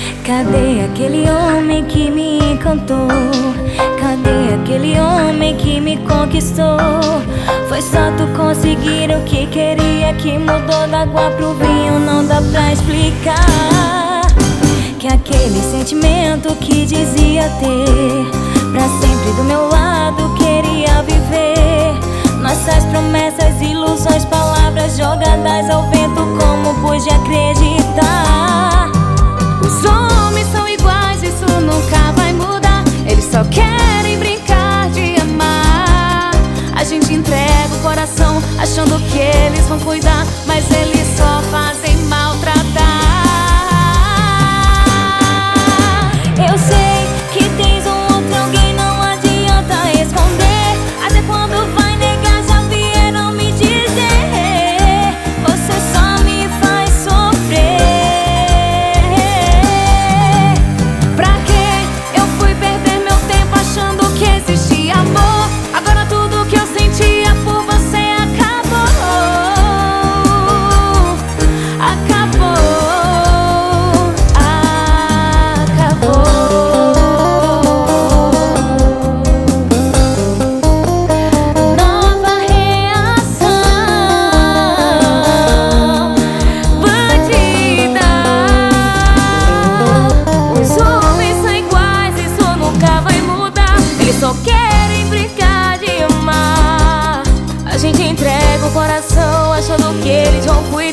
Cadê aquele homem que me encantou? Cadê aquele homem que me conquistou? Foi só tu conseguir o que queria, que mudou da água pro vinho. Não dá pra explicar que aquele sentimento que dizia ter pra sempre do meu lado queria viver. Nossas promessas, ilusões, palavras jogadas ao vento, como pude acreditar? Os homens são iguais, isso nunca vai mudar. Eles só querem brincar de amar. A gente entrega o coração achando que eles vão cuidar, mas eles só fazem maltratar. Eu sei que tens um outro alguém, não adianta esconder. Até quando vai negar, já vieram me dizer. Você só me faz sofrer. Pra que eu fui perder meu tempo achando que existia amor? Agora tudo que eu sentia por você acabou. Acabou. Só querem brincar de amar. A gente entrega o coração achando que eles vão cuidar.